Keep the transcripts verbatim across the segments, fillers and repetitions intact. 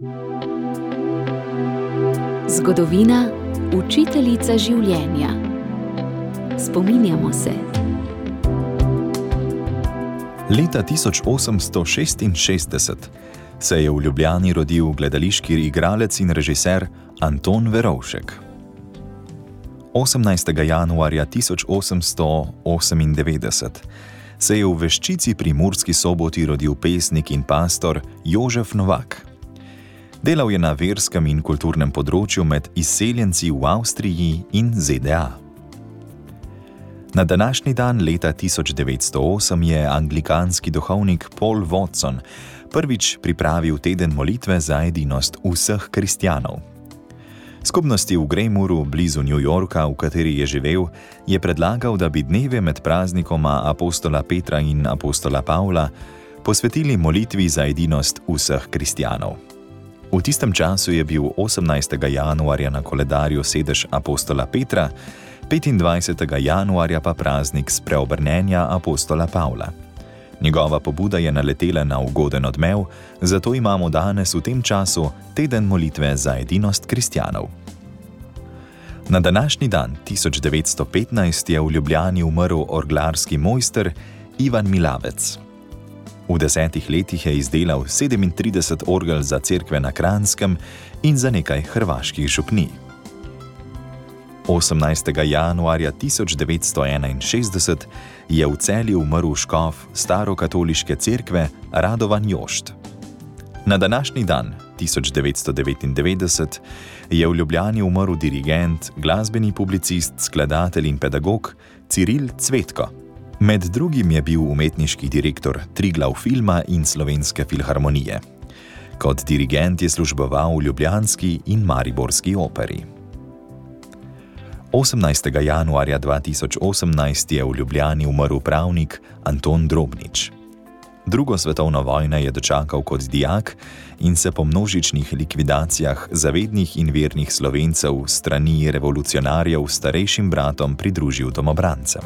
Zgodovina, učiteljica življenja. Spominjamo se. Leta tisoč osemsto šestinšestdeset se je v Ljubljani rodil gledališki igralec in režiser Anton Verovšek. osemnajstega januarja tisoč osemsto osemindevetdeset se je v Veščici pri Murski Soboti rodil pesnik in pastor Jožef Novak. Delal je na verskem in kulturnem področju med izseljenci v Avstriji in Z D A. Na današnji dan leta tisoč devetsto osem je anglikanski duhovnik Paul Watson prvič pripravil teden molitve za edinost vseh kristjanov. Skupnosti v Greymuru, blizu New Yorka, v kateri je živel, je predlagal, da bi dneve med praznikoma apostola Petra in apostola Pavla posvetili molitvi za edinost vseh kristjanov. V tistem času je bil osemnajstega januarja na koledarju sedež apostola Petra, petindvajsetega januarja pa praznik spreobrnenja apostola Pavla. Njegova pobuda je naletela na ugoden odmev, zato imamo danes v tem času teden molitve za edinost kristjanov. Na današnji dan tisoč devetsto petnajst je v Ljubljani umrl orglarski mojster Ivan Milavec. V desetih letih je izdelal sedemintrideset orgel za cerkve na Kranjskem in za nekaj hrvaških župnij. osemnajstega januarja tisoč devetsto enainšestdeset je v Celju umrl škof starokatoliške cerkve Radovan Jošt. Na današnji dan tisoč devetsto devetindevetdeset je v Ljubljani umrl dirigent, glasbeni publicist, skladatelj in pedagog Ciril Cvetko. Med drugim je bil umetniški direktor Triglav filma in Slovenske filharmonije. Kot dirigent je služboval v ljubljanski in mariborski operi. osemnajstega januarja dva tisoč osemnajst je v Ljubljani umrl pravnik Anton Drobnič. Drugo svetovno vojno je dočakal kot dijak in se po množičnih likvidacijah zavednih in vernih Slovencev strani revolucionarjev starejšim bratom pridružil domobrancem.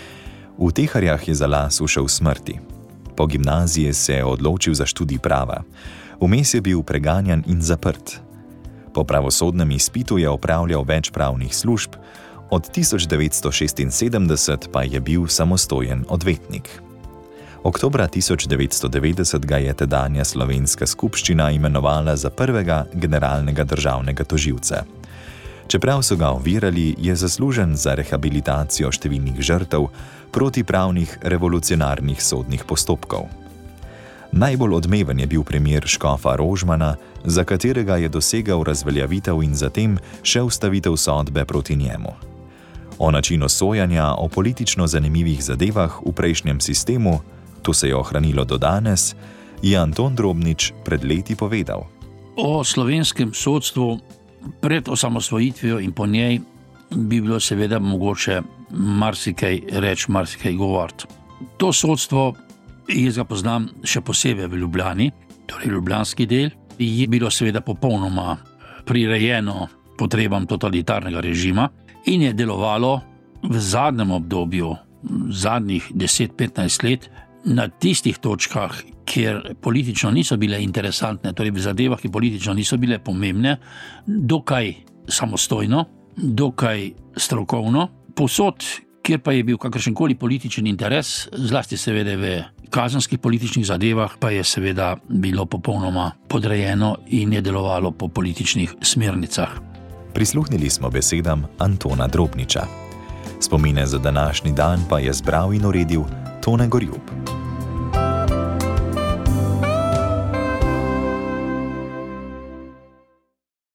V Teharjah je za las ušel smrti. Po gimnaziji se je odločil za študij prava. Vmes je bil preganjan in zaprt. Po pravosodnem izpitu je opravljal več pravnih služb, od tisoč devetsto šestinsedemdeset pa je bil samostojen odvetnik. Oktobra tisoč devetsto devetdeset ga je tedanja slovenska skupščina imenovala za prvega generalnega državnega tožilca. Čeprav so ga ovirali, je zaslužen za rehabilitacijo številnih žrtev protipravnih revolucionarnih sodnih postopkov. Najbolj odmeven je bil primer škofa Rožmana, za katerega je dosegel razveljavitev in zatem še ustavitev sodbe proti njemu. O načinu sojanja, o politično zanimivih zadevah v prejšnjem sistemu, to se je ohranilo do danes, je Anton Drobnič pred leti povedal. O slovenskem sodstvu pred osamosvojitvijo in po njej bi bilo seveda mogoče marsikaj reči, marsikaj govoriti. To sodstvo, jaz ga poznam še posebej v Ljubljani, torej ljubljanski del, je bilo seveda popolnoma prirejeno potrebam totalitarnega režima in je delovalo v zadnjem obdobju, zadnjih deset petnajst let, na tistih točkah, kjer politično niso bile interesantne, torej v zadevah, ki politično niso bile pomembne, dokaj samostojno, dokaj strokovno, povsod, kjer pa je bil kakršenkoli političen interes, zlasti seveda v kazenskih političnih zadevah, pa je seveda bilo popolnoma podrejeno in je delovalo po političnih smernicah. Prisluhnili smo besedam Antona Drobniča. Spomine za današnji dan pa je zbral in uredil Tone Gorjup.